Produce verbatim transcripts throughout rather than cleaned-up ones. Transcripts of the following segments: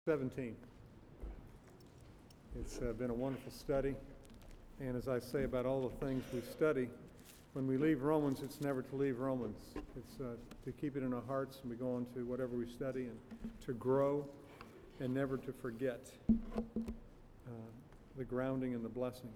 seventeen. It's uh, been a wonderful study, and as I say about all the things we study, when we leave Romans, it's never to leave Romans. It's uh, to keep it in our hearts, and we go on to whatever we study, and to grow, and never to forget uh, the grounding and the blessing.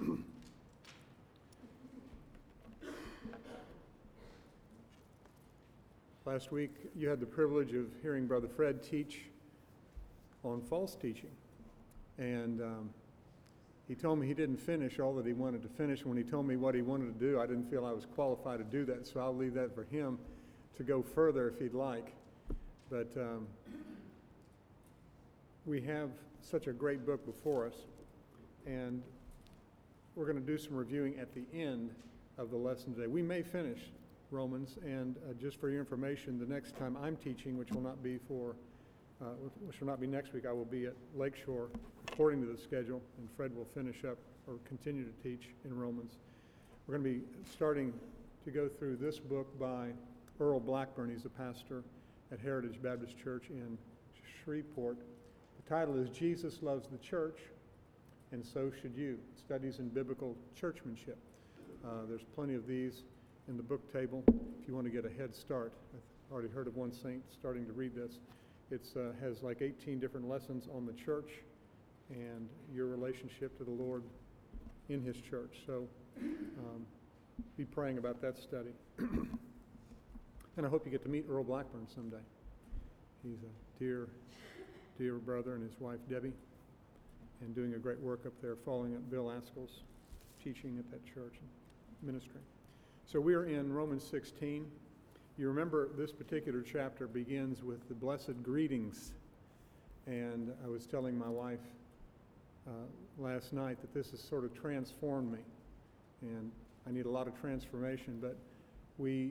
Last week, you had the privilege of hearing Brother Fred teach on false teaching. And um, he told me he didn't finish all that he wanted to finish. When he told me what he wanted to do, I didn't feel I was qualified to do that, so I'll leave that for him to go further if he'd like. But um, we have such a great book before us, and we're going to do some reviewing at the end of the lesson today. We may finish Romans, and uh, just for your information, the next time I'm teaching, which will not be for Uh, which will not be next week, I will be at Lakeshore according to the schedule, and Fred will finish up or continue to teach in Romans. We're going to be starting to go through this book by Earl Blackburn. He's a pastor at Heritage Baptist Church in Shreveport. The title is Jesus Loves the Church, and So Should You. Studies in Biblical Churchmanship. Uh, there's plenty of these in the book table if you want to get a head start. I've already heard of one saint starting to read this. It uh, has like eighteen different lessons on the church and your relationship to the Lord in His church. So um, be praying about that study. And I hope you get to meet Earl Blackburn someday. He's a dear, dear brother, and his wife Debbie, and doing a great work up there, following up Bill Askell's teaching at that church and ministry. So we are in Romans sixteen. You remember this particular chapter begins with the blessed greetings, and I was telling my wife uh, last night that this has sort of transformed me, and I need a lot of transformation, but we,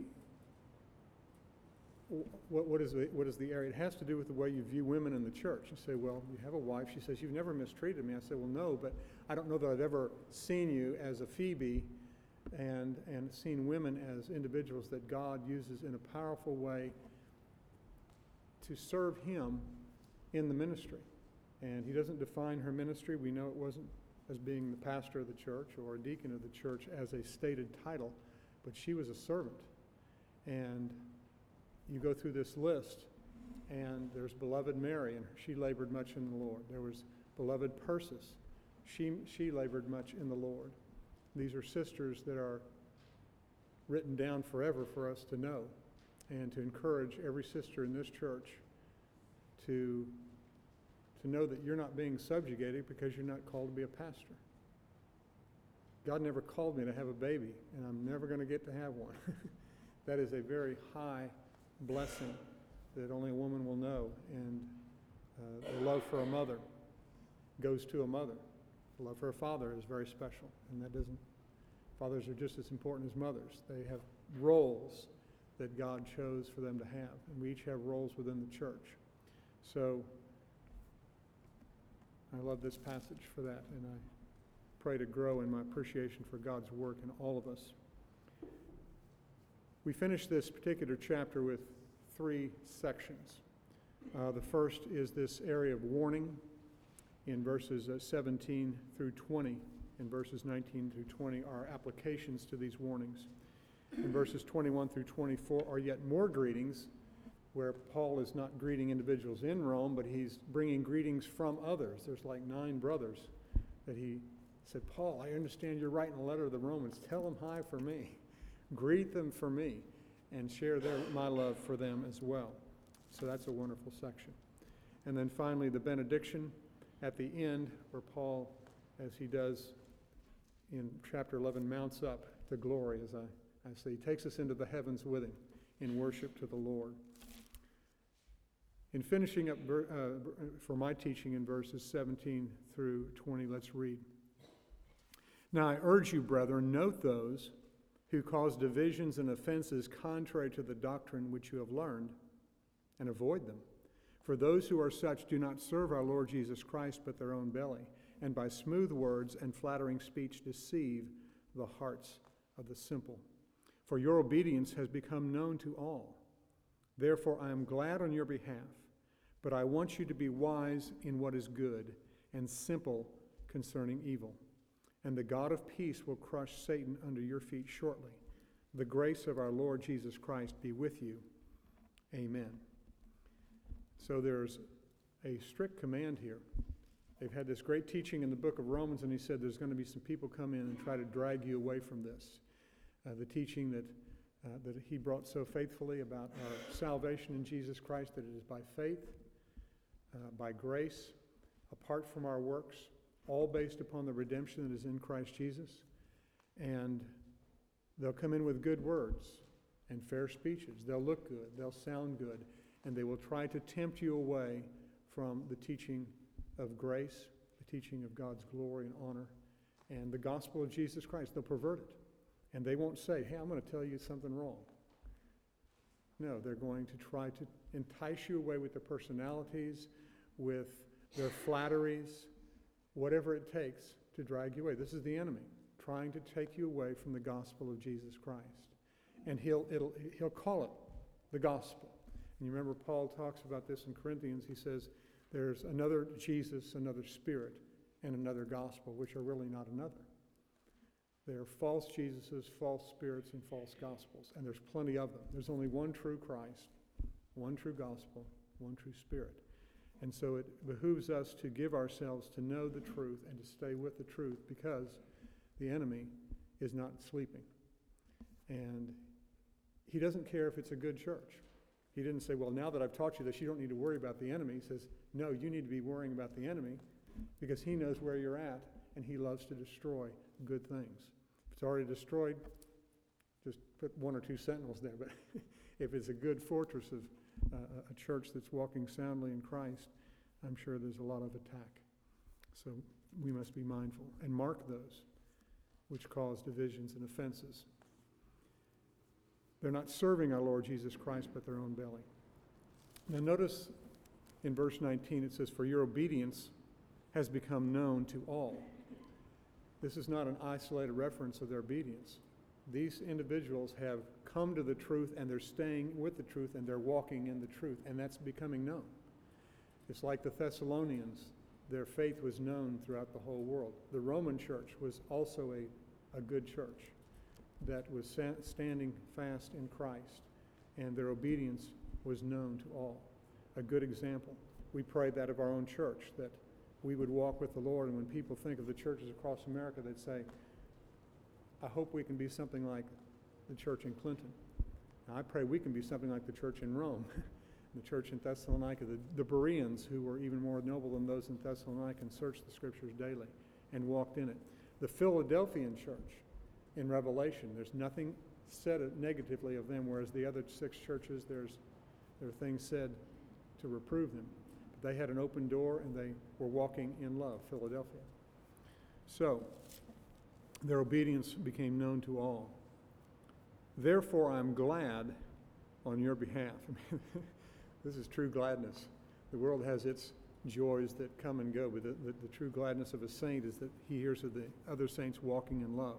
what, what, is the, what is the area? It has to do with the way you view women in the church. You say, well, you have a wife. She says, you've never mistreated me. I say, well, no, but I don't know that I've ever seen you as a Phoebe and and seen women as individuals that God uses in a powerful way to serve Him in the ministry. And He doesn't define her ministry. We know it wasn't as being the pastor of the church or a deacon of the church as a stated title, but she was a servant. And you go through this list, and there's beloved Mary, and she labored much in the Lord. There was beloved Persis. She, she labored much in the Lord. These are sisters that are written down forever for us to know, and to encourage every sister in this church to, to know that you're not being subjugated because you're not called to be a pastor. God never called me to have a baby, and I'm never going to get to have one. That is a very high blessing that only a woman will know, and uh, the love for a mother goes to a mother. The love for a father is very special, and that doesn't, fathers are just as important as mothers. They have roles that God chose for them to have, and we each have roles within the church. So I love this passage for that, and I pray to grow in my appreciation for God's work in all of us. We finish this particular chapter with three sections. Uh, the first is this area of warning in verses uh, seventeen through twenty, and verses nineteen through twenty are applications to these warnings. In verses twenty-one through twenty-four are yet more greetings, where Paul is not greeting individuals in Rome, but he's bringing greetings from others. There's like nine brothers that he said, Paul, I understand you're writing a letter to the Romans. Tell them hi for me. Greet them for me, and share their, my love for them as well. So that's a wonderful section. And then finally, the benediction at the end, where Paul, as he does in chapter eleven, mounts up to glory, as I, I say. He takes us into the heavens with him in worship to the Lord. In finishing up uh, for my teaching in verses seventeen through twenty, let's read. Now I urge you, brethren, note those who cause divisions and offenses contrary to the doctrine which you have learned, and avoid them. For those who are such do not serve our Lord Jesus Christ, but their own belly, and by smooth words and flattering speech deceive the hearts of the simple. For your obedience has become known to all. Therefore I am glad on your behalf. But I want you to be wise in what is good and simple concerning evil. And the God of peace will crush Satan under your feet shortly. The grace of our Lord Jesus Christ be with you. Amen. So there's a strict command here. They've had this great teaching in the book of Romans, and he said there's going to be some people come in and try to drag you away from this. Uh, the teaching that, uh, that he brought so faithfully about our salvation in Jesus Christ, that it is by faith, uh, by grace, apart from our works, all based upon the redemption that is in Christ Jesus. And they'll come in with good words and fair speeches. They'll look good. They'll sound good. And they will try to tempt you away from the teaching of grace, the teaching of God's glory and honor, and the gospel of Jesus Christ. They'll pervert it. And they won't say, hey, I'm going to tell you something wrong. No, they're going to try to entice you away with their personalities, with their flatteries, whatever it takes to drag you away. This is the enemy trying to take you away from the gospel of Jesus Christ. And he'll, it'll, he'll call it the gospel. And you remember Paul talks about this in Corinthians. He says there's another Jesus, another Spirit, and another gospel, which are really not another. They are false Jesuses, false spirits, and false gospels. And there's plenty of them. There's only one true Christ, one true gospel, one true Spirit. And so it behooves us to give ourselves to know the truth and to stay with the truth, because the enemy is not sleeping. And he doesn't care if it's a good church. He didn't say, well, now that I've taught you this, you don't need to worry about the enemy. He says, no, you need to be worrying about the enemy, because he knows where you're at, and he loves to destroy good things. If it's already destroyed, just put one or two sentinels there. But if it's a good fortress of uh, a church that's walking soundly in Christ, I'm sure there's a lot of attack. So we must be mindful and mark those which cause divisions and offenses. They're not serving our Lord Jesus Christ, but their own belly. Now notice in verse nineteen, it says, for your obedience has become known to all. This is not an isolated reference of their obedience. These individuals have come to the truth, and they're staying with the truth, and they're walking in the truth, and that's becoming known. It's like the Thessalonians. Their faith was known throughout the whole world. The Roman church was also a, a good church that was sa- standing fast in Christ, and their obedience was known to all. A good example. We pray that of our own church, that we would walk with the Lord, and when people think of the churches across America, they'd say, I hope we can be something like the church in Clinton. Now, I pray we can be something like the church in Rome, the church in Thessalonica. The, the Bereans, who were even more noble than those in Thessalonica, and searched the scriptures daily and walked in it. The Philadelphian church in Revelation, there's nothing said negatively of them, whereas the other six churches, there's there are things said to reprove them. But they had an open door, and they were walking in love, Philadelphia. So, their obedience became known to all. Therefore, I'm glad on your behalf. This is true gladness. The world has its joys that come and go, but the, the, the true gladness of a saint is that he hears of the other saints walking in love.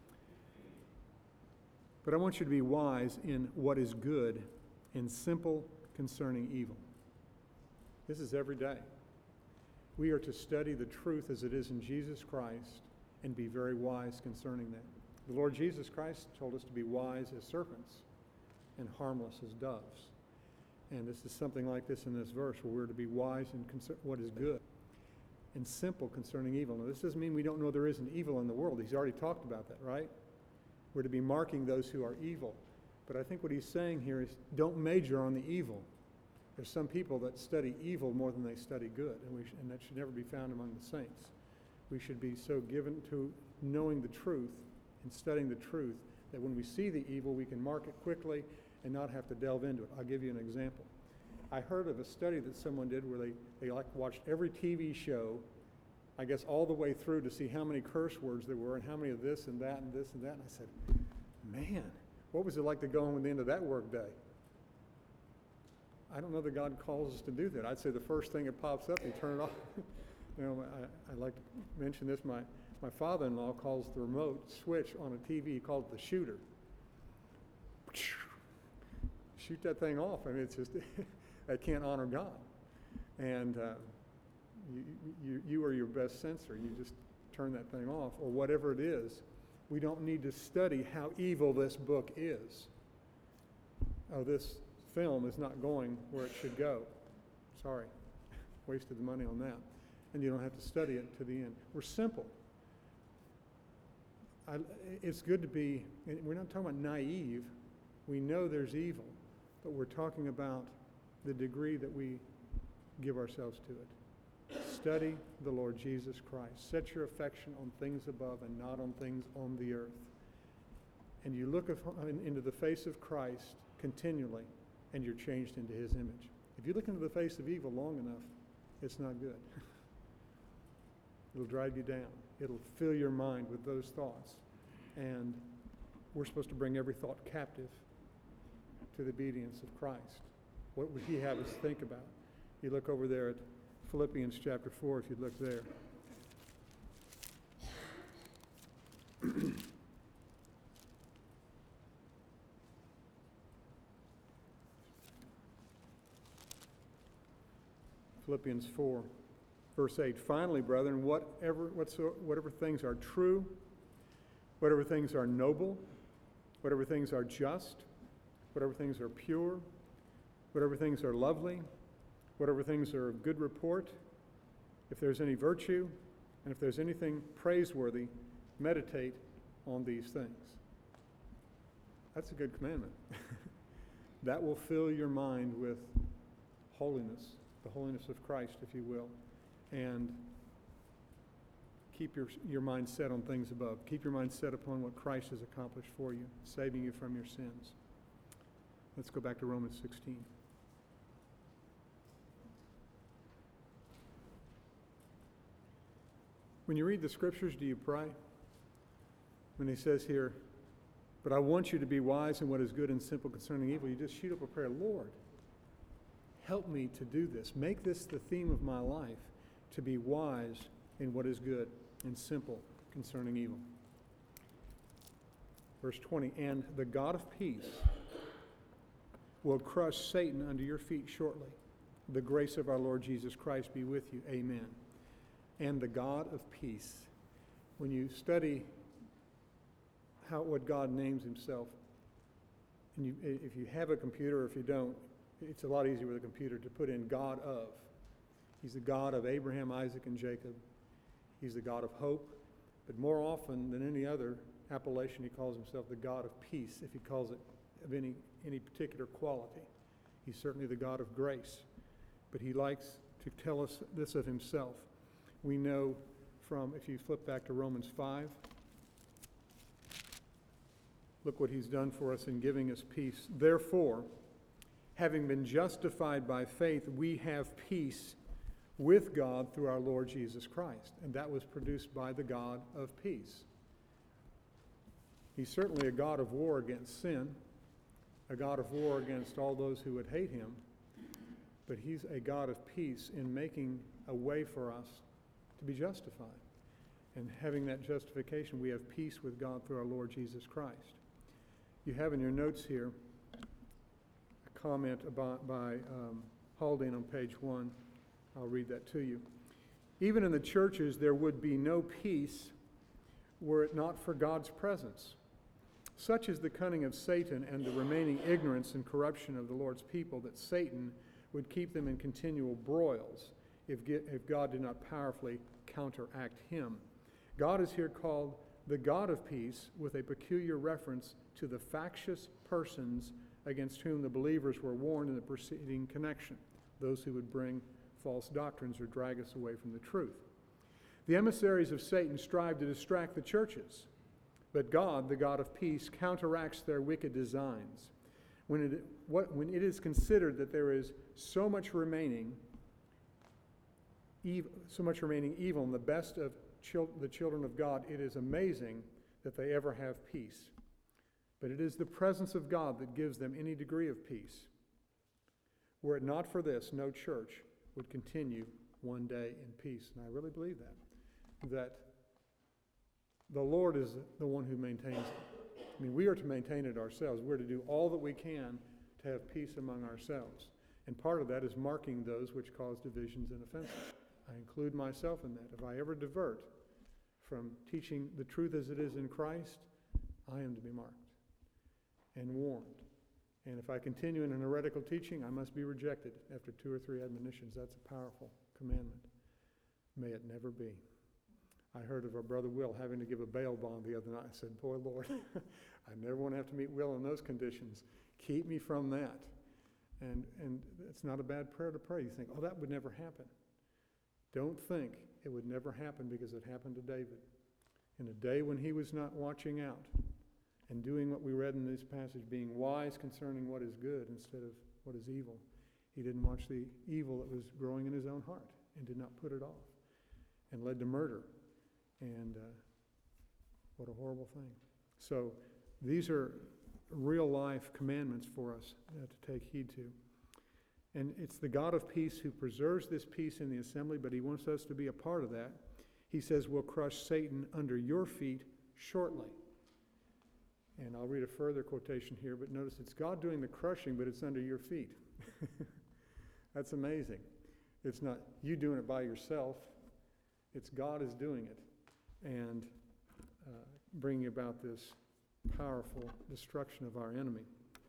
But I want you to be wise in what is good and simple concerning evil. This is every day. We are to study the truth as it is in Jesus Christ and be very wise concerning that. The Lord Jesus Christ told us to be wise as serpents and harmless as doves. And this is something like this in this verse, where we're to be wise in concer- what is good and simple concerning evil. Now, this doesn't mean we don't know there is an evil in the world. He's already talked about that, right? We're to be marking those who are evil. But I think what he's saying here is don't major on the evil. There's some people that study evil more than they study good, and, we sh- and that should never be found among the saints. We should be so given to knowing the truth and studying the truth that when we see the evil, we can mark it quickly and not have to delve into it. I'll give you an example. I heard of a study that someone did where they, they like watched every T V show, I guess all the way through, to see how many curse words there were and how many of this and that and this and that. And I said, man, what was it like to go home at the end of that work day? I don't know that God calls us to do that. I'd say the first thing that pops up, you turn it off. You know, I, I like to mention this. My, my father-in-law calls the remote switch on a T V, he calls it the shooter. Shoot that thing off. I mean, it's just, that can't honor God. and uh, you, you, you are your best censor. You just turn that thing off, or whatever it is. We don't need to study how evil this book is. Oh, this film is not going where it should go. Sorry, wasted the money on that. And you don't have to study it to the end. We're simple. I, it's good to be, we're not talking about naive. We know there's evil, but we're talking about the degree that we give ourselves to it. Study the Lord Jesus Christ. Set your affection on things above and not on things on the earth. And you look into the face of Christ continually, and you're changed into his image. If you look into the face of evil long enough, it's not good. It'll drive you down. It'll fill your mind with those thoughts. And we're supposed to bring every thought captive to the obedience of Christ. What would he have us think about? You look over there at Philippians chapter four, if you look there. Philippians four, verse eight. Finally, brethren, whatever, whatsoever, whatever things are true, whatever things are noble, whatever things are just, whatever things are pure, whatever things are lovely, whatever things are of good report, if there's any virtue, and if there's anything praiseworthy, meditate on these things. That's a good commandment. That will fill your mind with holiness, the holiness of Christ, if you will, and keep your, your mind set on things above. Keep your mind set upon what Christ has accomplished for you, saving you from your sins. Let's go back to Romans sixteen. When you read the scriptures, do you pray? When he says here, but I want you to be wise in what is good and simple concerning evil, you just shoot up a prayer, Lord, help me to do this. Make this the theme of my life, to be wise in what is good and simple concerning evil. Verse twenty, and the God of peace will crush Satan under your feet shortly. The grace of our Lord Jesus Christ be with you. Amen. And the God of peace. When you study how what God names himself, and you, if you have a computer or if you don't, it's a lot easier with a computer to put in God of. He's the God of Abraham, Isaac, and Jacob. He's the God of hope. But more often than any other appellation, he calls himself the God of peace, if he calls it of any, any particular quality. He's certainly the God of grace. But he likes to tell us this of himself. We know from, if you flip back to Romans five, look what he's done for us in giving us peace. Therefore, having been justified by faith, we have peace with God through our Lord Jesus Christ. And that was produced by the God of peace. He's certainly a God of war against sin, a God of war against all those who would hate him, but he's a God of peace in making a way for us to be justified. And having that justification, we have peace with God through our Lord Jesus Christ. You have in your notes here a comment about, by um, Haldane on page one. I'll read that to you. Even in the churches, there would be no peace were it not for God's presence. Such is the cunning of Satan and the remaining ignorance and corruption of the Lord's people that Satan would keep them in continual broils if, if God did not powerfully counteract him. God is here called the God of peace with a peculiar reference to the factious persons against whom the believers were warned in the preceding connection, those who would bring false doctrines or drag us away from the truth. The emissaries of Satan strive to distract the churches, but God, the God of peace, counteracts their wicked designs. When it, what, when it is considered that there is so much remaining evil, so much remaining evil in the best of chil- the children of God, it is amazing that they ever have peace. But it is the presence of God that gives them any degree of peace. Were it not for this, no church would continue one day in peace. And I really believe that, that the Lord is the one who maintains it. I mean, we are to maintain it ourselves. We're to do all that we can to have peace among ourselves. And part of that is marking those which cause divisions and offenses. I include myself in that. If I ever divert from teaching the truth as it is in Christ, I am to be marked and warned. And if I continue in an heretical teaching, I must be rejected after two or three admonitions. That's a powerful commandment. May it never be. I heard of our brother Will having to give a bail bond the other night. I said, boy, Lord, I never want to have to meet Will in those conditions. Keep me from that. And and it's not a bad prayer to pray. You think, oh, that would never happen. Don't think it would never happen, because it happened to David. In a day when he was not watching out and doing what we read in this passage, being wise concerning what is good instead of what is evil, he didn't watch the evil that was growing in his own heart and did not put it off, and led to murder. And uh, what a horrible thing. So these are real life commandments for us uh, to take heed to. And it's the God of peace who preserves this peace in the assembly, but he wants us to be a part of that. He says, we'll crush Satan under your feet shortly. And I'll read a further quotation here, but notice it's God doing the crushing, but it's under your feet. That's amazing. It's not you doing it by yourself. It's God is doing it and uh, bringing about this powerful destruction of our enemy.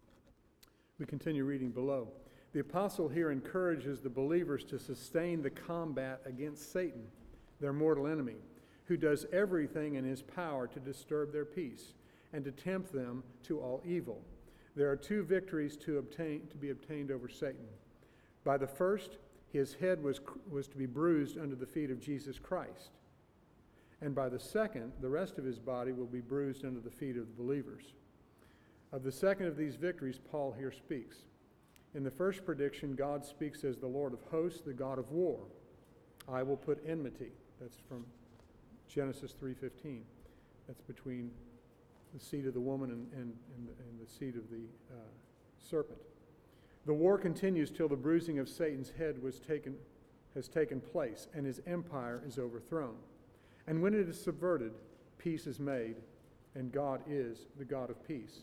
We continue reading below. The apostle here encourages the believers to sustain the combat against Satan, their mortal enemy, who does everything in his power to disturb their peace and to tempt them to all evil. There are two victories to obtain to be obtained over Satan. By the first, his head was, was to be bruised under the feet of Jesus Christ. And by the second, the rest of his body will be bruised under the feet of the believers. Of the second of these victories, Paul here speaks. In the first prediction, God speaks as the Lord of hosts, the God of war. I will put enmity. That's from Genesis three fifteen. That's between the seed of the woman and, and, and, the, and the seed of the uh, serpent. The war continues till the bruising of Satan's head was taken, has taken place, and his empire is overthrown. And when it is subverted, peace is made, and God is the God of peace.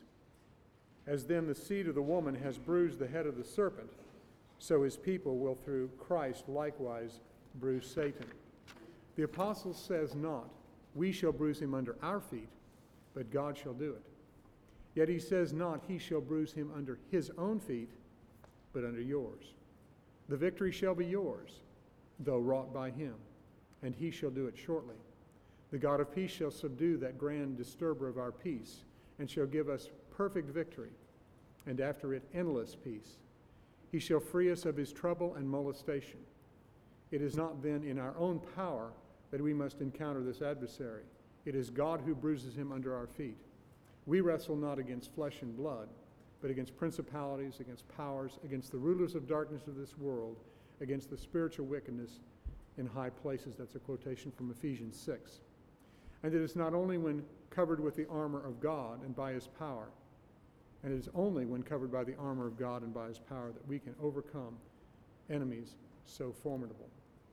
As then the seed of the woman has bruised the head of the serpent, so his people will through Christ likewise bruise Satan. The apostle says not, we shall bruise him under our feet, but God shall do it. Yet he says not, he shall bruise him under his own feet, but under yours. The victory shall be yours, though wrought by him, and he shall do it shortly. The God of peace shall subdue that grand disturber of our peace, and shall give us perfect victory, and after it endless peace. He shall free us of his trouble and molestation. It is not then in our own power that we must encounter this adversary. It is God who bruises him under our feet. We wrestle not against flesh and blood, but against principalities, against powers, against the rulers of darkness of this world, against the spiritual wickedness in high places. That's a quotation from Ephesians six. And it is not only when covered with the armor of God and by his power, and it is only when covered by the armor of God and by his power that we can overcome enemies so formidable.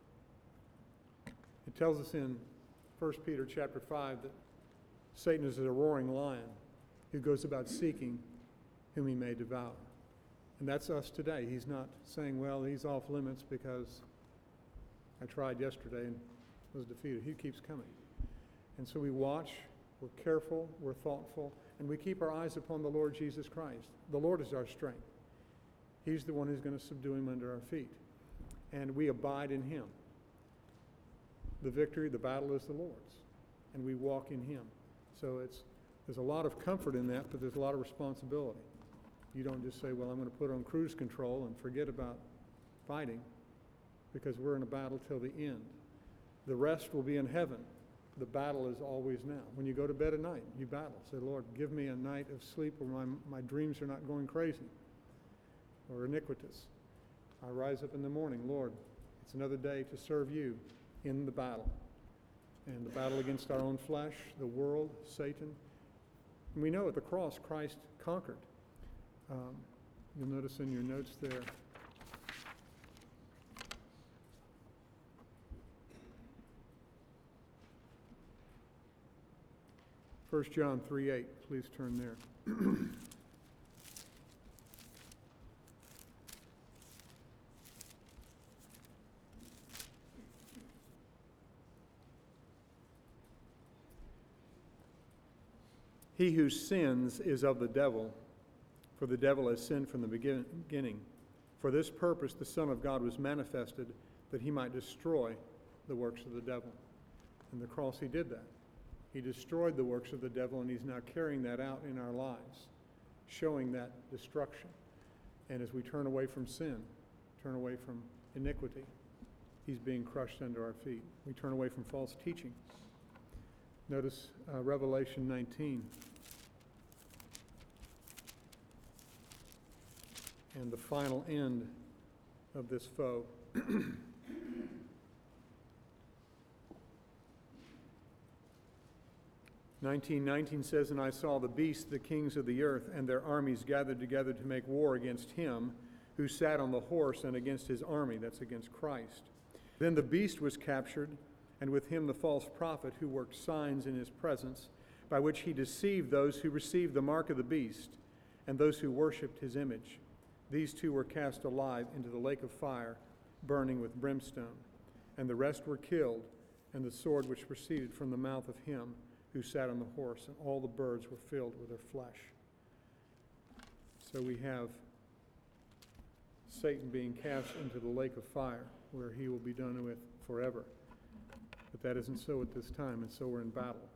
It tells us in First Peter chapter five that Satan is a roaring lion who goes about seeking whom he may devour. And that's us today. He's not saying, well, he's off limits because I tried yesterday and was defeated. He keeps coming. And so we watch, we're careful, we're thoughtful, and we keep our eyes upon the Lord Jesus Christ. The Lord is our strength. He's the one who's going to subdue him under our feet. And we abide in him. The victory, the battle is the Lord's. And we walk in him. So it's there's a lot of comfort in that, but there's a lot of responsibility. You don't just say, well, I'm going to put on cruise control and forget about fighting, because we're in a battle till the end. The rest will be in heaven. The battle is always now. When you go to bed at night, you battle. Say, Lord, give me a night of sleep where my, my dreams are not going crazy or iniquitous. I rise up in the morning, Lord, it's another day to serve you in the battle. And the battle against our own flesh, the world, Satan. And we know at the cross, Christ conquered. Um, you'll notice in your notes there, First John three eight, please turn there. He who sins is of the devil, for the devil has sinned from the beginning. For this purpose the Son of God was manifested, that he might destroy the works of the devil. In the cross he did that. He destroyed the works of the devil, and he's now carrying that out in our lives, showing that destruction. And as we turn away from sin, turn away from iniquity, he's being crushed under our feet. We turn away from false teaching. Notice uh, Revelation nineteen. And the final end of this foe. nineteen nineteen says, "And I saw the beasts, the kings of the earth, and their armies gathered together to make war against him who sat on the horse and against his army," that's against Christ. "Then the beast was captured, and with him the false prophet who worked signs in his presence, by which he deceived those who received the mark of the beast and those who worshipped his image. These two were cast alive into the lake of fire, burning with brimstone. And the rest were killed, and the sword which proceeded from the mouth of him who sat on the horse, and all the birds were filled with their flesh." So we have Satan being cast into the lake of fire, where he will be done with forever. But that isn't so at this time, and so we're in battle.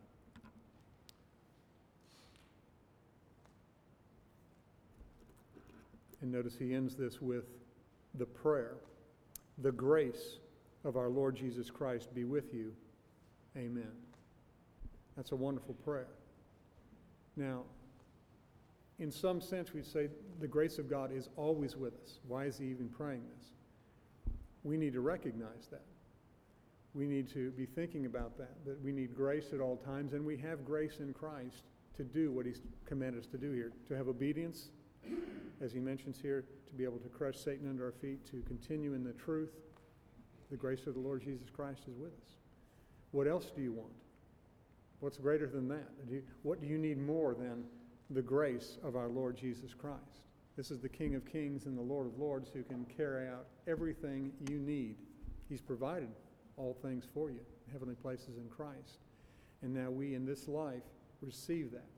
And notice he ends this with the prayer, "The grace of our Lord Jesus Christ be with you. Amen." That's a wonderful prayer. Now, in some sense, we'd say the grace of God is always with us. Why is he even praying this? We need to recognize that. We need to be thinking about that, that we need grace at all times, and we have grace in Christ to do what he's commanded us to do here, to have obedience, as he mentions here, to be able to crush Satan under our feet, to continue in the truth. The grace of the Lord Jesus Christ is with us. What else do you want? What's greater than that? Do you, what do you need more than the grace of our Lord Jesus Christ? This is the King of Kings and the Lord of Lords who can carry out everything you need. He's provided all things for you, heavenly places in Christ. And now we in this life receive that.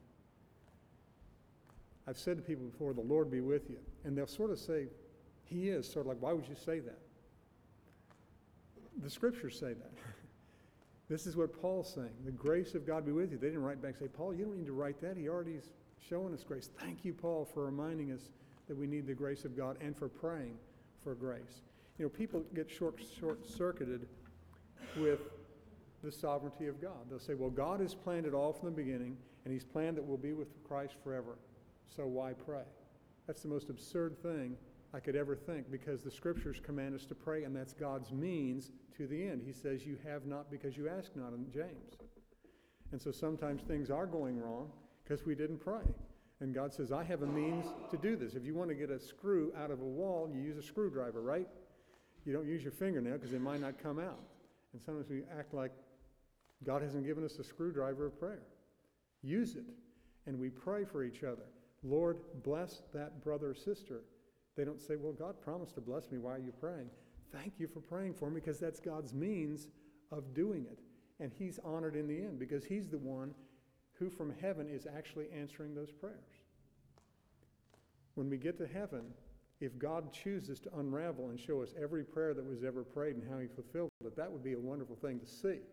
I've said to people before, "The Lord be with you." And they'll sort of say, "He is." Sort of like, why would you say that? The scriptures say that. This is what Paul's saying. The grace of God be with you. They didn't write back and say, "Paul, you don't need to write that. He already is showing us grace." Thank you, Paul, for reminding us that we need the grace of God and for praying for grace. You know, people get short, short-circuited with the sovereignty of God. They'll say, "Well, God has planned it all from the beginning, and he's planned that we'll be with Christ forever. So why pray?" That's the most absurd thing I could ever think, because the scriptures command us to pray, and that's God's means to the end. He says, "You have not because you ask not," in James. And so sometimes things are going wrong because we didn't pray. And God says, "I have a means to do this." If you want to get a screw out of a wall, you use a screwdriver, right? You don't use your fingernail because it might not come out. And sometimes we act like God hasn't given us a screwdriver of prayer. Use it. And we pray for each other. "Lord, bless that brother or sister." They don't say, "Well, God promised to bless me. Why are you praying?" Thank you for praying for me, because that's God's means of doing it. And he's honored in the end because he's the one who from heaven is actually answering those prayers. When we get to heaven, if God chooses to unravel and show us every prayer that was ever prayed and how he fulfilled it, that would be a wonderful thing to see.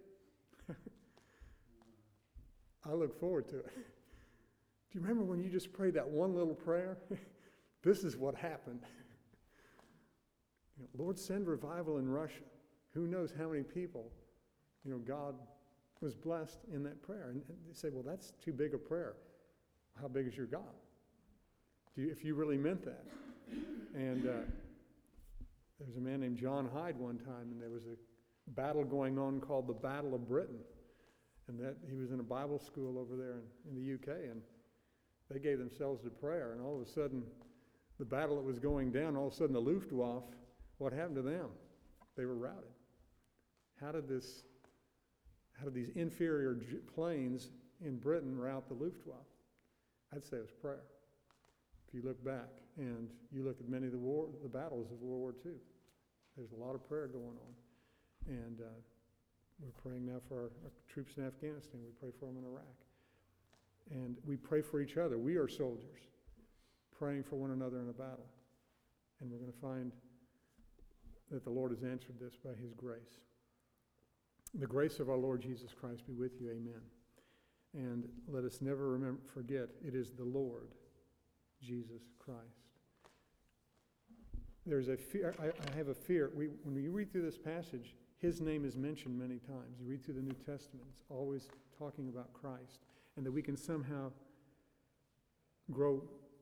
I look forward to it. Do you remember when you just prayed that one little prayer? This is what happened. You know, Lord, send revival in Russia. Who knows how many people, you know, God was blessed in that prayer. And, and they say, "Well, that's too big a prayer." How big is your God? Do you, if you really meant that. And uh, there was a man named John Hyde one time, and there was a battle going on called the Battle of Britain. And that he was in a Bible school over there in, in the U K, and they gave themselves to prayer. And all of a sudden, the battle that was going down, all of a sudden the Luftwaffe, what happened to them? They were routed. How did this, how did these inferior j- planes in Britain rout the Luftwaffe? I'd say it was prayer. If you look back and you look at many of the war, the battles of World War Two, there's a lot of prayer going on. And uh, we're praying now for our, our troops in Afghanistan. We pray for them in Iraq. And we pray for each other. We are soldiers praying for one another in a battle. And we're going to find that the Lord has answered this by his grace. The grace of our Lord Jesus Christ be with you. Amen. And let us never remember, forget, it is the Lord Jesus Christ. There's a fear, I, I have a fear, we, when you read through this passage, his name is mentioned many times. You read through the New Testament, it's always talking about Christ, and that we can somehow grow,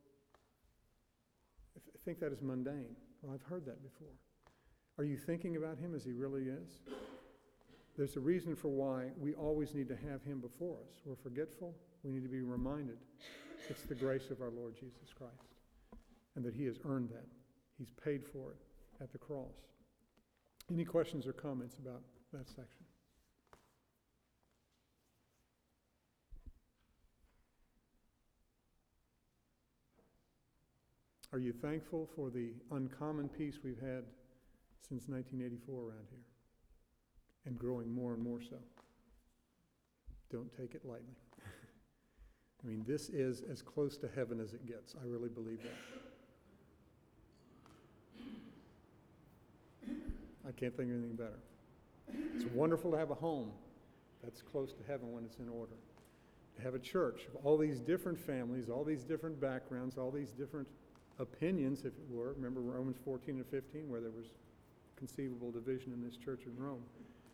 I think that is mundane. Well, I've heard that before. Are you thinking about him as he really is? There's a reason for why we always need to have him before us. We're forgetful. We need to be reminded it's the grace of our Lord Jesus Christ, and that he has earned that. He's paid for it at the cross. Any questions or comments about that section? Are you thankful for the uncommon peace we've had since nineteen eighty-four around here, and growing more and more so? Don't take it lightly. I mean, this is as close to heaven as it gets. I really believe that. I can't think of anything better. It's wonderful to have a home that's close to heaven when it's in order. To have a church of all these different families, all these different backgrounds, all these different opinions, if it were. Remember Romans fourteen and fifteen, where there was conceivable division in this church in Rome.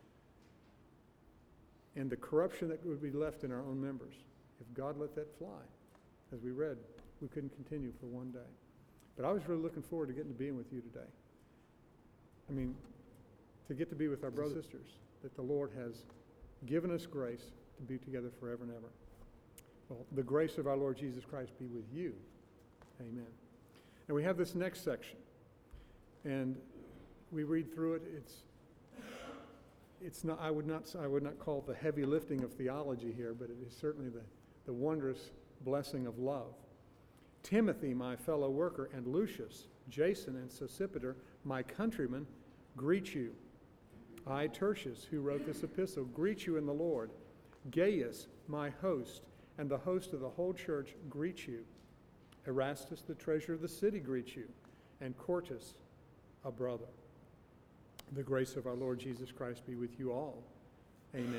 And the corruption that would be left in our own members. If God let that fly, as we read, we couldn't continue for one day. But I was really looking forward to getting to being with you today. I mean, to get to be with our brothers and sisters, that the Lord has given us grace to be together forever and ever. Well, the grace of our Lord Jesus Christ be with you. Amen. And we have this next section, and we read through it. It's it's not. I would not. I would not call it the heavy lifting of theology here, but it is certainly the the wondrous blessing of love. Timothy, my fellow worker, and Lucius, Jason, and Sosipater, my countrymen, greet you. I, Tertius, who wrote this epistle, greet you in the Lord. Gaius, my host, and the host of the whole church greet you. Erastus, the treasurer of the city, greets you, and Quartus, a brother. The grace of our Lord Jesus Christ be with you all. Amen.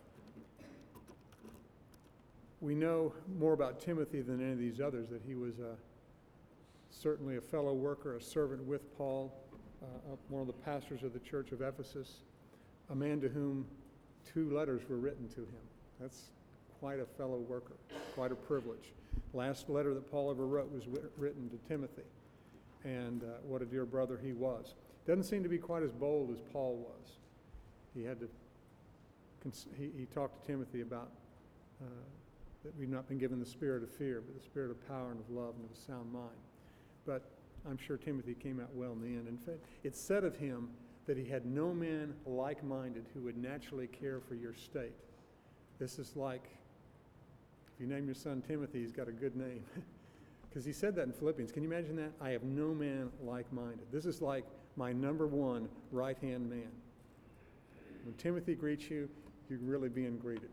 We know more about Timothy than any of these others, that he was a, certainly a fellow worker, a servant with Paul, uh, one of the pastors of the church of Ephesus, a man to whom two letters were written to him. That's quite a fellow worker, quite a privilege. Last letter that Paul ever wrote was w- written to Timothy, and uh, what a dear brother he was. Doesn't seem to be quite as bold as Paul was. He had to. Cons- he, he talked to Timothy about uh, that we've not been given the spirit of fear, but the spirit of power and of love and of a sound mind. But I'm sure Timothy came out well in the end. In fact, it's said of him that he had no man like-minded who would naturally care for your state. This is like, if you name your son Timothy, he's got a good name. Because he said that in Philippians. Can you imagine that? I have no man like-minded. This is like my number one right-hand man. When Timothy greets you, you're really being greeted.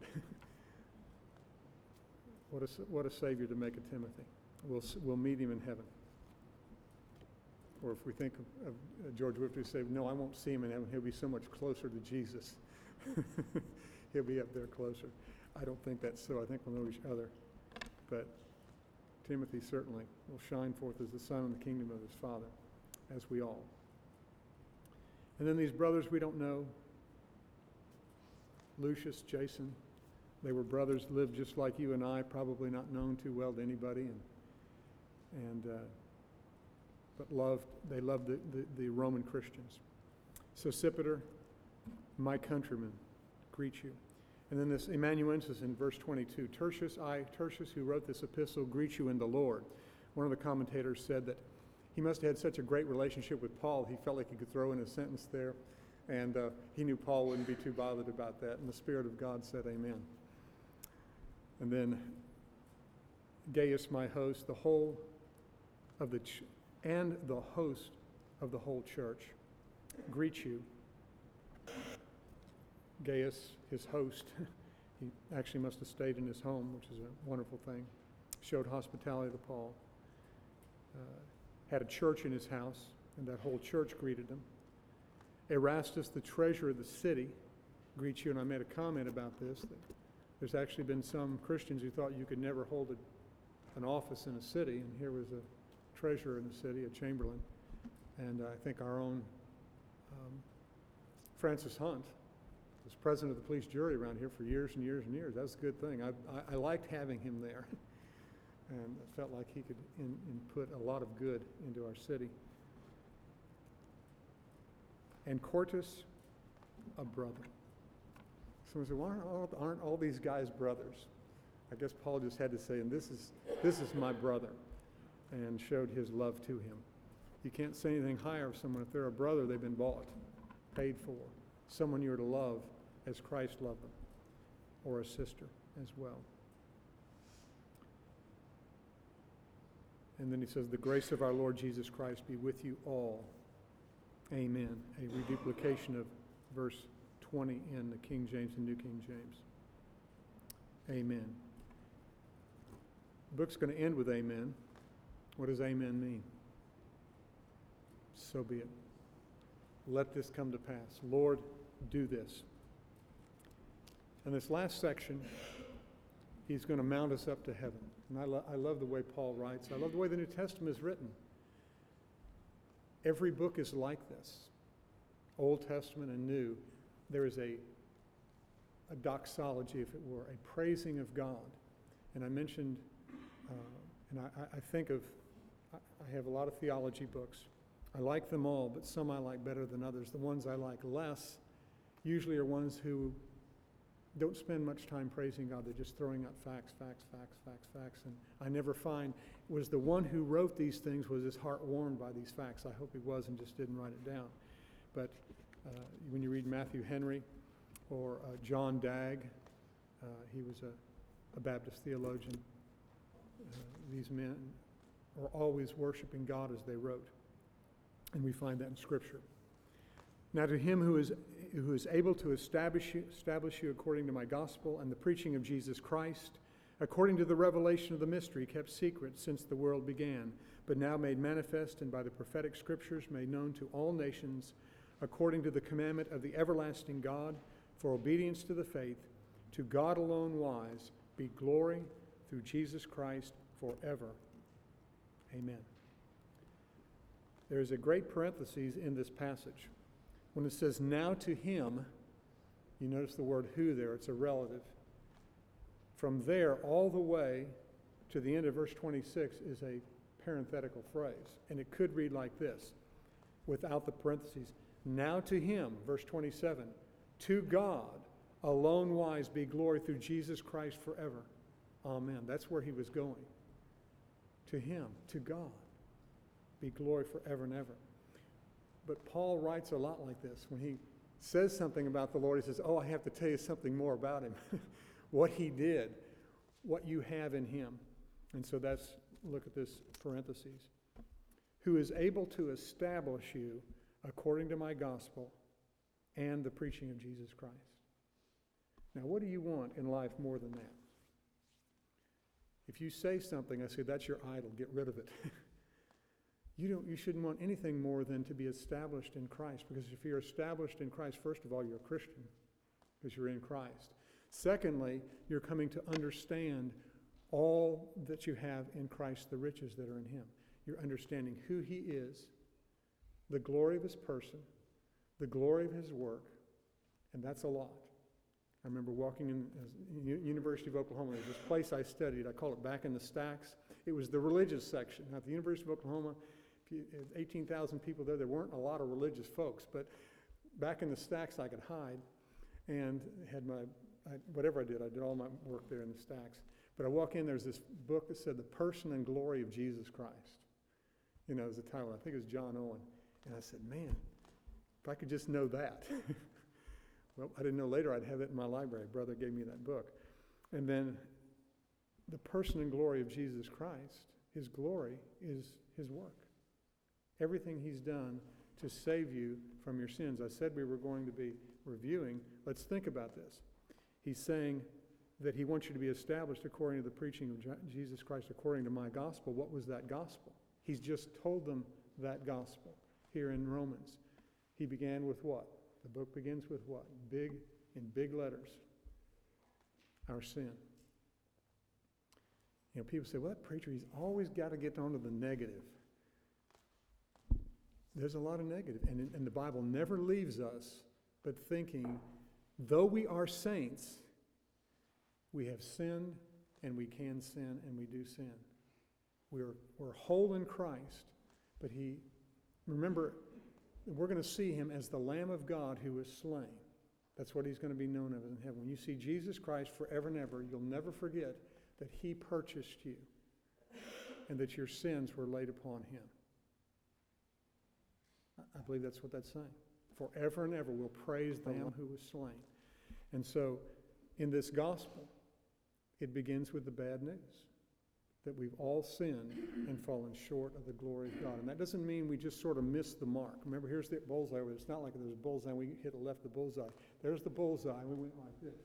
What a, what a Savior to make a Timothy. We'll, we'll meet him in heaven. Or if we think of, of uh, George Whitfield, we say, no, I won't see him in heaven. He'll be so much closer to Jesus. He'll be up there closer. I don't think that's so. I think we'll know each other. But Timothy certainly will shine forth as the son in the kingdom of his Father, as we all. And then these brothers we don't know, Lucius, Jason, they were brothers, lived just like you and I, probably not known too well to anybody, and and uh, but loved, they loved the, the, the Roman Christians. Sosipater, my countrymen, greet you. And then this amanuensis in verse twenty-two, Tertius, I, Tertius, who wrote this epistle, greet you in the Lord. One of the commentators said that he must have had such a great relationship with Paul, he felt like he could throw in a sentence there, and uh, he knew Paul wouldn't be too bothered about that, and the Spirit of God said amen. And then Gaius, my host, the whole of the ch- and the host of the whole church greet you. Gaius, his host, He actually must have stayed in his home, which is a wonderful thing. Showed hospitality to Paul. Uh, had a church in his house, and that whole church greeted him. Erastus, the treasurer of the city, greets you, and I made a comment about this, that there's actually been some Christians who thought you could never hold a, an office in a city, and here was a treasurer in the city, a chamberlain, and I think our own um, Francis Hunt was president of the police jury around here for years and years and years. That's a good thing. I, I, I liked having him there, and I felt like he could in, input a lot of good into our city. And Quartus, a brother. Someone said, "Why aren't all, aren't all these guys brothers?" I guess Paul just had to say, and this is this is my brother, and showed his love to him. You can't say anything higher of someone. If they're a brother, they've been bought, paid for. Someone you're to love as Christ loved them, or a sister as well. And then he says, "The grace of our Lord Jesus Christ be with you all. Amen." A reduplication of verse twenty in the King James and New King James. Amen. The book's going to end with amen. What does amen mean? So be it. Let this come to pass. Lord, do this. In this last section, he's going to mount us up to heaven. And I, lo- I love the way Paul writes. I love the way the New Testament is written. Every book is like this. Old Testament and New. There is a, a doxology, if it were, a praising of God. And I mentioned, uh, and I, I think of, I, I have a lot of theology books. I like them all, but some I like better than others. The ones I like less usually are ones who don't spend much time praising God. They're just throwing out facts, facts, facts, facts, facts. And I never find, was the one who wrote these things, was his heart warmed by these facts? I hope he was and just didn't write it down. But uh, when you read Matthew Henry or uh, John Dagg, uh, he was a, a Baptist theologian. Uh, these men are always worshiping God as they wrote. And we find that in Scripture. Now to him who is who is able to establish you, establish you according to my gospel and the preaching of Jesus Christ, according to the revelation of the mystery kept secret since the world began, but now made manifest and by the prophetic scriptures made known to all nations, according to the commandment of the everlasting God, for obedience to the faith, to God alone wise, be glory through Jesus Christ forever. Amen. There is a great parenthesis in this passage. When it says, now to him, you notice the word who there, it's a relative. From there all the way to the end of verse twenty-six is a parenthetical phrase. And it could read like this, without the parentheses. Now to him, verse twenty-seven, to God alone wise be glory through Jesus Christ forever. Amen. That's where he was going. To him, to God, be glory forever and ever. But Paul writes a lot like this. When he says something about the Lord, he says, oh, I have to tell you something more about him. What he did, what you have in him. And so that's, look at this parentheses. Who is able to establish you according to my gospel and the preaching of Jesus Christ. Now, what do you want in life more than that? If you say something, I say, that's your idol, get rid of it. You don't. You shouldn't want anything more than to be established in Christ, because if you're established in Christ, first of all, you're a Christian, because you're in Christ. Secondly, you're coming to understand all that you have in Christ, the riches that are in him. You're understanding who he is, the glory of his person, the glory of his work, and that's a lot. I remember walking in the University of Oklahoma. There's this place I studied. I call it Back in the Stacks. It was the religious section. Now, at the University of Oklahoma, eighteen thousand people there. There weren't a lot of religious folks, but back in the stacks I could hide and had my, I, whatever I did, I did all my work there in the stacks. But I walk in, there's this book that said, The Person and Glory of Jesus Christ. You know, it was the title. I think it was John Owen. And I said, man, if I could just know that. Well, I didn't know later I'd have it in my library. A brother gave me that book. And then the person and glory of Jesus Christ, his glory is his work. Everything he's done to save you from your sins. I said we were going to be reviewing. Let's think about this. He's saying that he wants you to be established according to the preaching of Jesus Christ, according to my gospel. What was that gospel? He's just told them that gospel here in Romans. He began with what? The book begins with what? Big, in big letters. Our sin. You know, people say, well, that preacher, he's always got to get onto the negative. There's a lot of negative, and, and the Bible never leaves us but thinking, though we are saints, we have sinned, and we can sin, and we do sin. We're, we're whole in Christ, but he, remember, we're going to see him as the Lamb of God who was slain. That's what he's going to be known as in heaven. When you see Jesus Christ forever and ever, you'll never forget that he purchased you and that your sins were laid upon him. I believe that's what that's saying. Forever and ever we'll praise the Lamb who was slain. And so in this gospel, it begins with the bad news, that we've all sinned and fallen short of the glory of God. And that doesn't mean we just sort of miss the mark. Remember, here's the bullseye. It's not like there's a bullseye and we hit a left the bullseye. There's the bullseye, and we went like this.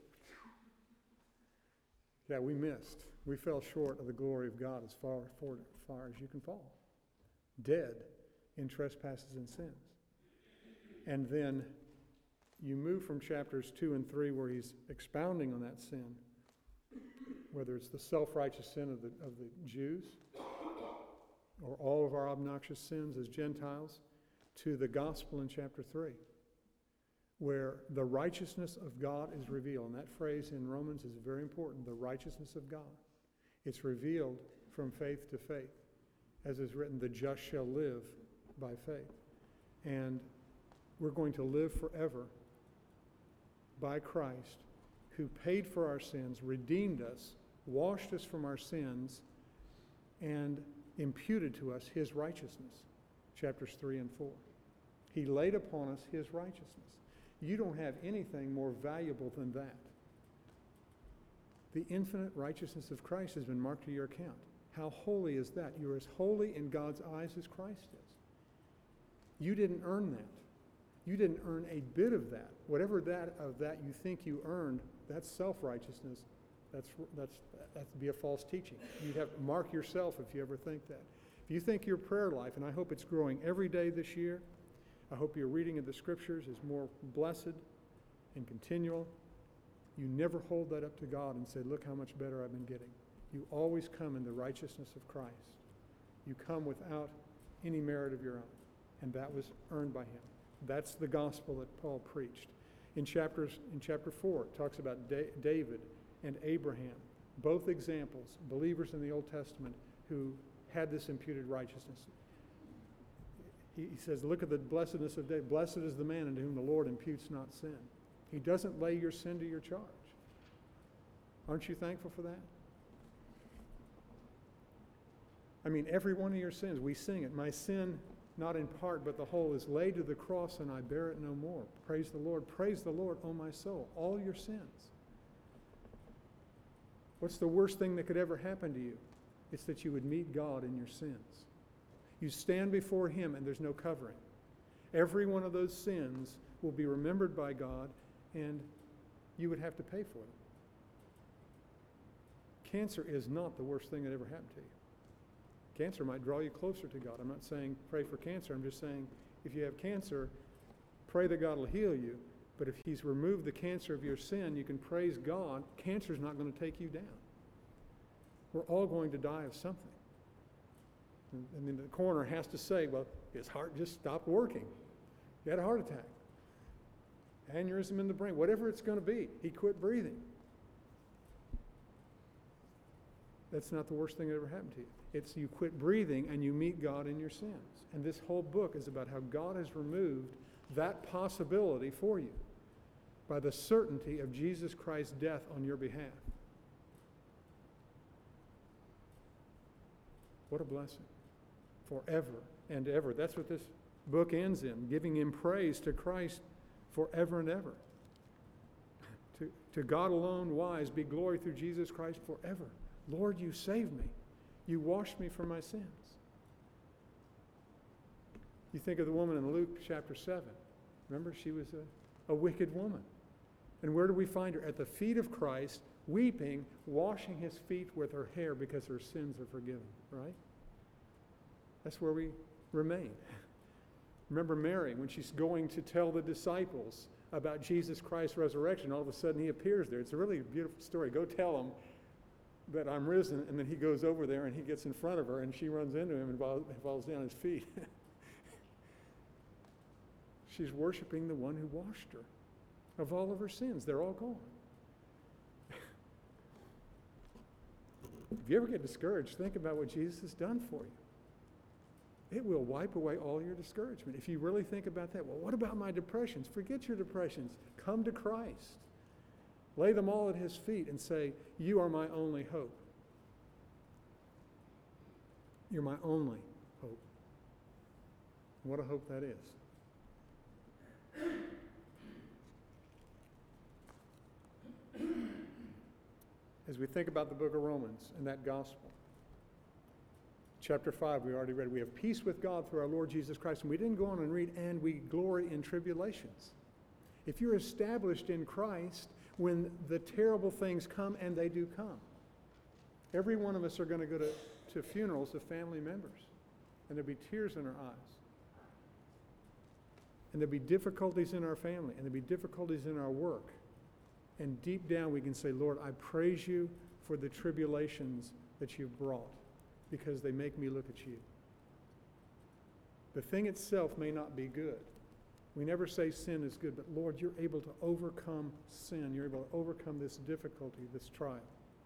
Yeah, we missed. We fell short of the glory of God as far, far, far as you can fall. Dead in trespasses and sins. And then you move from chapters two and three where he's expounding on that sin, whether it's the self-righteous sin of the, of the Jews or all of our obnoxious sins as Gentiles, to the gospel in chapter three, where the righteousness of God is revealed. And that phrase in Romans is very important, the righteousness of God. It's revealed from faith to faith. As is written, the just shall live by faith. And we're going to live forever by Christ, who paid for our sins, redeemed us, washed us from our sins, and imputed to us his righteousness, chapters three and four. He laid upon us his righteousness. You don't have anything more valuable than that. The infinite righteousness of Christ has been marked to your account. How holy is that? You're as holy in God's eyes as Christ is. You didn't earn that. You didn't earn a bit of that. Whatever that of that you think you earned, that's self-righteousness. That's that's that'd be a false teaching. You'd have to mark yourself if you ever think that. If you think your prayer life, and I hope it's growing every day this year, I hope your reading of the scriptures is more blessed and continual. You never hold that up to God and say, look how much better I've been getting. You always come in the righteousness of Christ. You come without any merit of your own, and that was earned by him. That's the gospel that Paul preached. In chapters in chapter four, it talks about da- David and Abraham, both examples, believers in the Old Testament who had this imputed righteousness. He, he says, look at the blessedness of David. Blessed is the man unto whom the Lord imputes not sin. He doesn't lay your sin to your charge. Aren't you thankful for that? I mean, every one of your sins, we sing it. My sin, not in part, but the whole, is laid to the cross, and I bear it no more. Praise the Lord. Praise the Lord, O my soul. All your sins. What's the worst thing that could ever happen to you? It's that you would meet God in your sins. You stand before him, and there's no covering. Every one of those sins will be remembered by God, and you would have to pay for them. Cancer is not the worst thing that ever happened to you. Cancer might draw you closer to God. I'm not saying pray for cancer. I'm just saying if you have cancer, pray that God will heal you. But if he's removed the cancer of your sin, you can praise God. Cancer's not going to take you down. We're all going to die of something. And, and then the coroner has to say, well, his heart just stopped working. He had a heart attack. Aneurysm in the brain, whatever it's going to be. He quit breathing. That's not the worst thing that ever happened to you. It's you quit breathing and you meet God in your sins. And this whole book is about how God has removed that possibility for you by the certainty of Jesus Christ's death on your behalf. What a blessing. Forever and ever. That's what this book ends in, giving him praise to Christ forever and ever. To, to God alone wise be glory through Jesus Christ forever. Lord, you saved me. You washed me from my sins. You think of the woman in Luke chapter seven. Remember, she was a, a wicked woman. And where do we find her? At the feet of Christ, weeping, washing his feet with her hair because her sins are forgiven, right? That's where we remain. Remember Mary, when she's going to tell the disciples about Jesus Christ's resurrection, all of a sudden he appears there. It's a really beautiful story. Go tell them that I'm risen, and then he goes over there and he gets in front of her and she runs into him and falls down his feet. She's worshiping the one who washed her of all of her sins. They're all gone. If you ever get discouraged, think about what Jesus has done for you. It will wipe away all your discouragement. If you really think about that, well, what about my depressions? Forget your depressions. Come to Christ. Lay them all at his feet and say, you are my only hope. You're my only hope. What a hope that is. As we think about the book of Romans and that gospel, chapter five, we already read, we have peace with God through our Lord Jesus Christ. And we didn't go on and read, and we glory in tribulations. If you're established in Christ, when the terrible things come, and they do come, every one of us are going to go to, to funerals of family members, and there'll be tears in our eyes. And there'll be difficulties in our family, and there'll be difficulties in our work. And deep down we can say, Lord, I praise you for the tribulations that you've brought, because they make me look at you. The thing itself may not be good. We never say sin is good, but Lord, you're able to overcome sin. You're able to overcome this difficulty, this trial.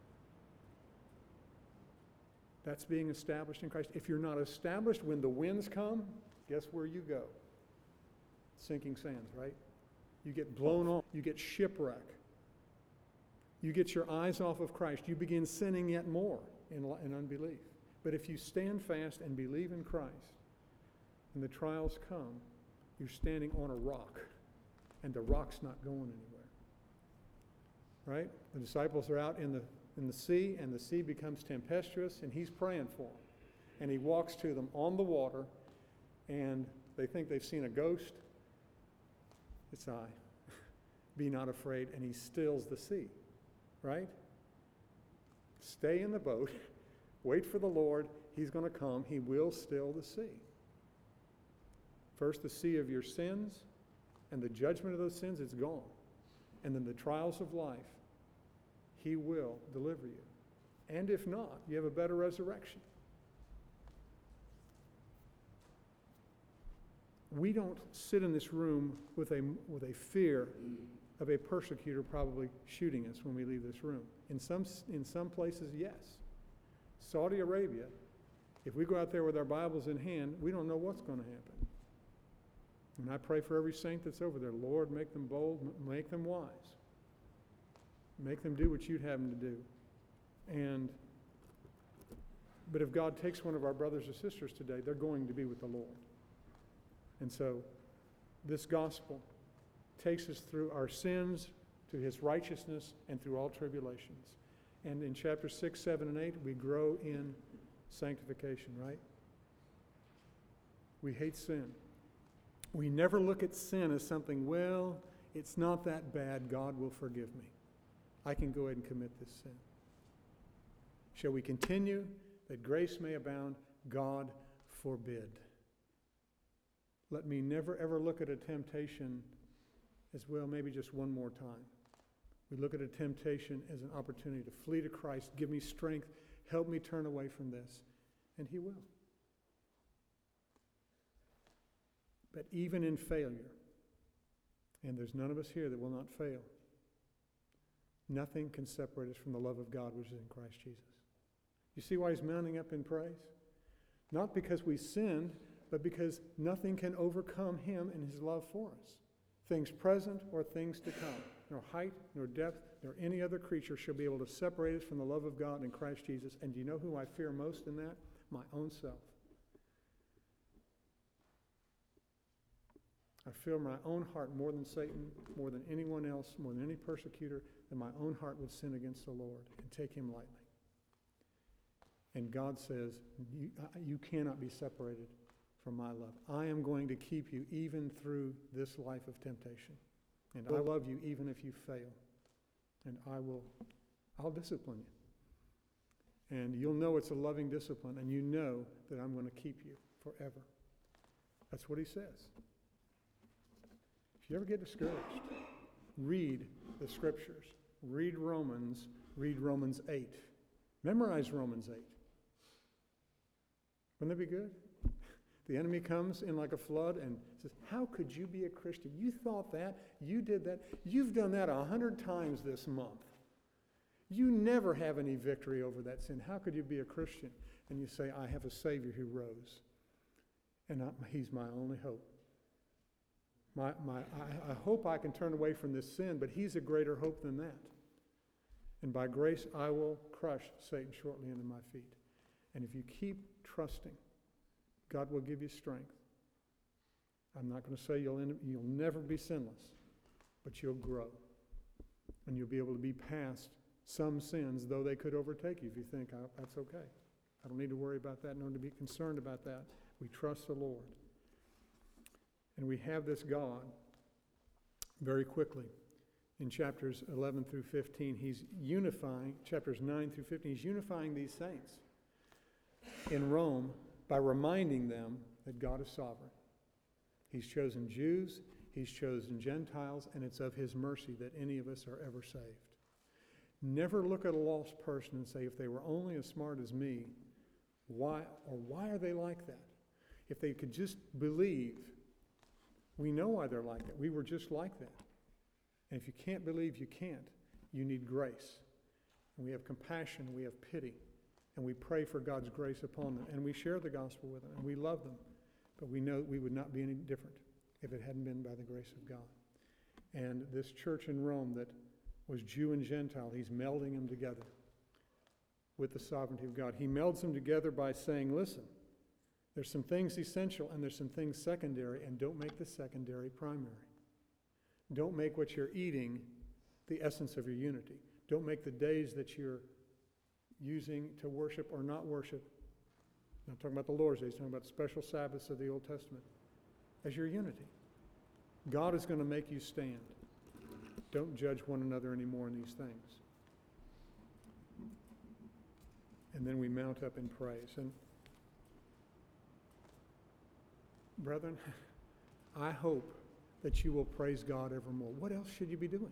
That's being established in Christ. If you're not established when the winds come, guess where you go? Sinking sands, right? You get blown off. You get shipwreck. You get your eyes off of Christ. You begin sinning yet more in, in unbelief. But if you stand fast and believe in Christ, and the trials come, you're standing on a rock, and the rock's not going anywhere. Right? The disciples are out in the in the sea, and the sea becomes tempestuous, and he's praying for them. And he walks to them on the water, and they think they've seen a ghost. It's I. Be not afraid, and he stills the sea. Right? Stay in the boat. Wait for the Lord. He's going to come. He will still the sea. First, the sea of your sins and the judgment of those sins, it's gone. And then the trials of life, he will deliver you. And if not, you have a better resurrection. We don't sit in this room with a, with a fear of a persecutor probably shooting us when we leave this room. In some, in some places, yes. Saudi Arabia, if we go out there with our Bibles in hand, we don't know what's going to happen. And I pray for every saint that's over there. Lord, make them bold, make them wise. Make them do what you'd have them to do. And, but if God takes one of our brothers or sisters today, they're going to be with the Lord. And so, this gospel takes us through our sins, to his righteousness, and through all tribulations. And in chapter six, seven, and eight, we grow in sanctification, right? We hate sin. We never look at sin as something, well, it's not that bad, God will forgive me. I can go ahead and commit this sin. Shall we continue that grace may abound? God forbid. Let me never ever look at a temptation as, well, maybe just one more time. We look at a temptation as an opportunity to flee to Christ. Give me strength. Help me turn away from this. And he will. But even in failure, and there's none of us here that will not fail, nothing can separate us from the love of God which is in Christ Jesus. You see why he's mounting up in praise? Not because we sinned, but because nothing can overcome him and his love for us. Things present or things to come. Nor height, nor depth, nor any other creature shall be able to separate us from the love of God in Christ Jesus. And do you know who I fear most in that? My own self. I fear my own heart more than Satan, more than anyone else, more than any persecutor, that my own heart would sin against the Lord and take him lightly. And God says, you, you cannot be separated from my love. I am going to keep you even through this life of temptation. And I love you even if you fail. And I will, I'll discipline you. And you'll know it's a loving discipline, and you know that I'm going to keep you forever. That's what he says. If you ever get discouraged, read the scriptures. Read Romans. Read Romans eight. Memorize Romans eight. Wouldn't that be good? The enemy comes in like a flood and says, how could you be a Christian? You thought that. You did that. You've done that a hundred times this month. You never have any victory over that sin. How could you be a Christian? And you say, I have a Savior who rose. And I, he's my only hope. My, my, I, I hope I can turn away from this sin, but he's a greater hope than that. And by grace, I will crush Satan shortly under my feet. And if you keep trusting, God will give you strength. I'm not going to say you'll, end, you'll never be sinless, but you'll grow. And you'll be able to be past some sins, though they could overtake you if you think, oh, that's okay. I don't need to worry about that, nor to be concerned about that. We trust the Lord. And we have this God very quickly. In chapters eleven through fifteen, he's unifying, chapters nine through fifteen, he's unifying these saints in Rome by reminding them that God is sovereign. He's chosen Jews, he's chosen Gentiles, and it's of his mercy that any of us are ever saved. Never look at a lost person and say, if they were only as smart as me, why or why are they like that? If they could just believe, we know why they're like that. We were just like that. And if you can't believe, you can't. You need grace. And we have compassion, we have pity, and we pray for God's grace upon them. And we share the gospel with them, and we love them. But we know we would not be any different if it hadn't been by the grace of God. And this church in Rome that was Jew and Gentile, he's melding them together with the sovereignty of God. He melds them together by saying, listen, there's some things essential and there's some things secondary, and don't make the secondary primary. Don't make what you're eating the essence of your unity. Don't make the days that you're using to worship or not worship, I'm not talking about the Lord's Day, he's talking about special Sabbaths of the Old Testament, as your unity. God is going to make you stand. Don't judge one another anymore in these things. And then we mount up in praise. And brethren, I hope that you will praise God evermore. What else should you be doing?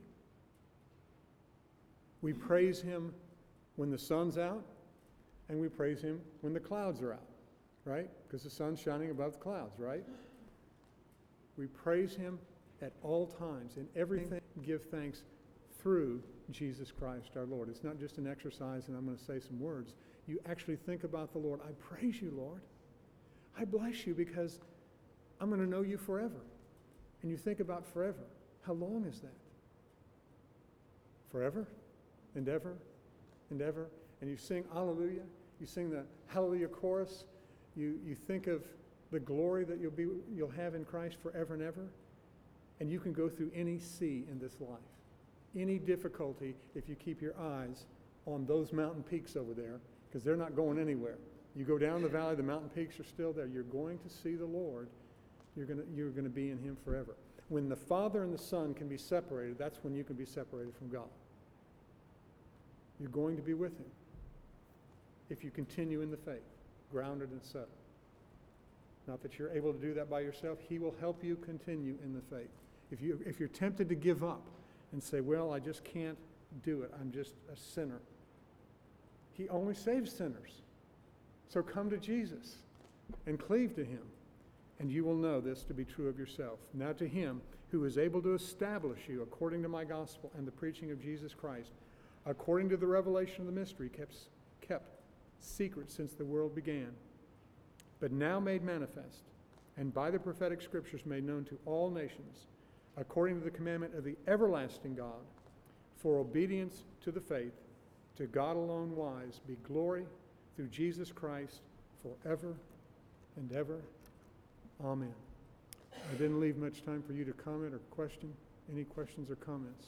We praise him when the sun's out, and we praise him when the clouds are out, right? Because the sun's shining above the clouds, right? We praise him at all times. In everything, give thanks through Jesus Christ our Lord. It's not just an exercise and I'm going to say some words. You actually think about the Lord. I praise you, Lord. I bless you because I'm going to know you forever. And you think about forever. How long is that? Forever and ever and ever. And you sing hallelujah. You sing the hallelujah chorus. You, you think of the glory that you'll be you'll have in Christ forever and ever. And you can go through any sea in this life, any difficulty, if you keep your eyes on those mountain peaks over there, because they're not going anywhere. You go down the valley, the mountain peaks are still there. You're going to see the Lord. You're going to, you're going to be in him forever. When the Father and the Son can be separated, that's when you can be separated from God. You're going to be with him if you continue in the faith, grounded and settled. Not that you're able to do that by yourself. He will help you continue in the faith. If you, if you're tempted to give up and say, well, I just can't do it. I'm just a sinner. He only saves sinners. So come to Jesus and cleave to him, and you will know this to be true of yourself. Now to him who is able to establish you according to my gospel and the preaching of Jesus Christ, according to the revelation of the mystery kept, kept secret since the world began, but now made manifest, and by the prophetic scriptures made known to all nations, according to the commandment of the everlasting God, for obedience to the faith, to God alone wise, be glory through Jesus Christ forever and ever. Amen. I didn't leave much time for you to comment or question. Any questions or comments?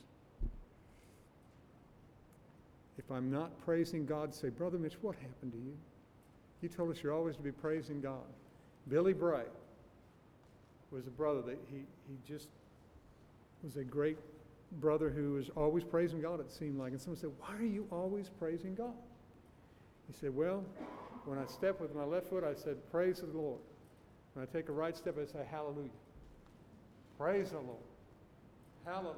If I'm not praising God, say, Brother Mitch, what happened to you? You told us you're always to be praising God. Billy Bray was a brother that he, he just, was a great brother who was always praising God, it seemed like. And someone said, why are you always praising God? He said, well, when I step with my left foot, I said, praise the Lord. When I take a right step, I say, hallelujah. Praise the Lord. Hallelujah.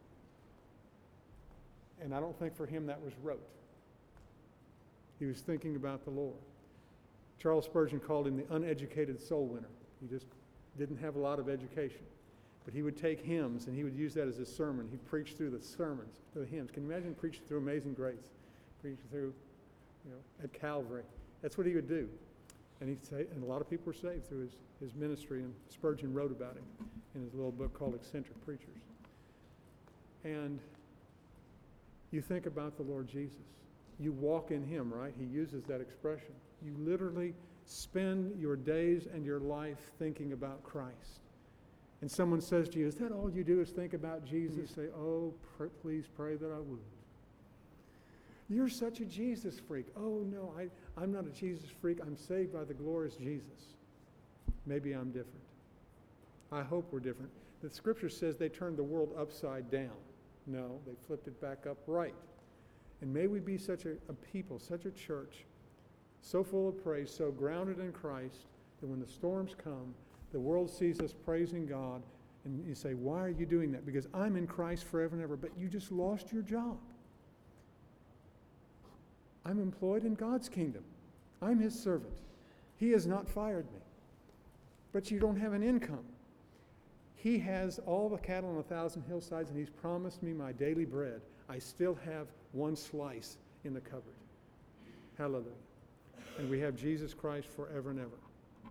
And I don't think for him that was rote. He was thinking about the Lord. Charles Spurgeon called him the uneducated soul winner. He just didn't have a lot of education. But he would take hymns and he would use that as his sermon. He'd preach through the sermons, the hymns. Can you imagine preaching through Amazing Grace? Preaching through, you know, at Calvary. That's what he would do. And he'd say, and a lot of people were saved through his, his ministry, and Spurgeon wrote about him in his little book called Eccentric Preachers. And you think about the Lord Jesus. You walk in him, right? He uses that expression. You literally spend your days and your life thinking about Christ. And someone says to you, is that all you do is think about Jesus? You say, oh, pr- please pray that I would. You're such a Jesus freak. Oh, no, I, I'm not a Jesus freak. I'm saved by the glorious Jesus. Maybe I'm different. I hope we're different. The scripture says they turned the world upside down. No, they flipped it back up right. And may we be such a, a people, such a church, so full of praise, so grounded in Christ, that when the storms come, the world sees us praising God, and you say, why are you doing that? Because I'm in Christ forever and ever, but you just lost your job. I'm employed in God's kingdom. I'm his servant. He has not fired me. But you don't have an income. He has all the cattle on a thousand hillsides, and he's promised me my daily bread. I still have one slice in the cupboard. Hallelujah. And we have Jesus Christ forever and ever.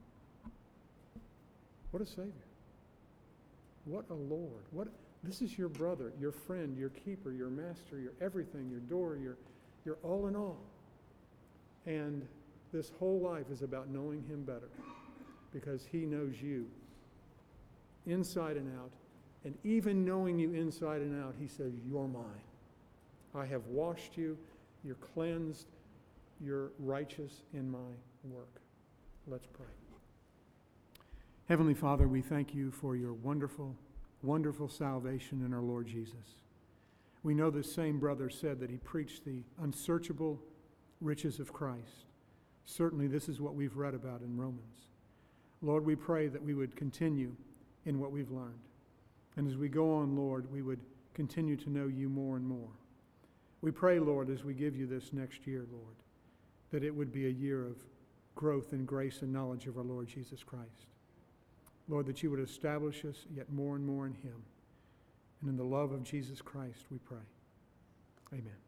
What a Savior. What a Lord. What this is your brother, your friend, your keeper, your master, your everything, your door, your You're all in all. And this whole life is about knowing him better, because he knows you inside and out. And even knowing you inside and out, he says, you're mine. I have washed you. You're cleansed. You're righteous in my work. Let's pray. Heavenly Father, we thank you for your wonderful, wonderful salvation in our Lord Jesus. We know this same brother said that he preached the unsearchable riches of Christ. Certainly this is what we've read about in Romans. Lord, we pray that we would continue in what we've learned. And as we go on, Lord, we would continue to know you more and more. We pray, Lord, as we give you this next year, Lord, that it would be a year of growth in grace and knowledge of our Lord Jesus Christ. Lord, that you would establish us yet more and more in him. And in the love of Jesus Christ, we pray. Amen.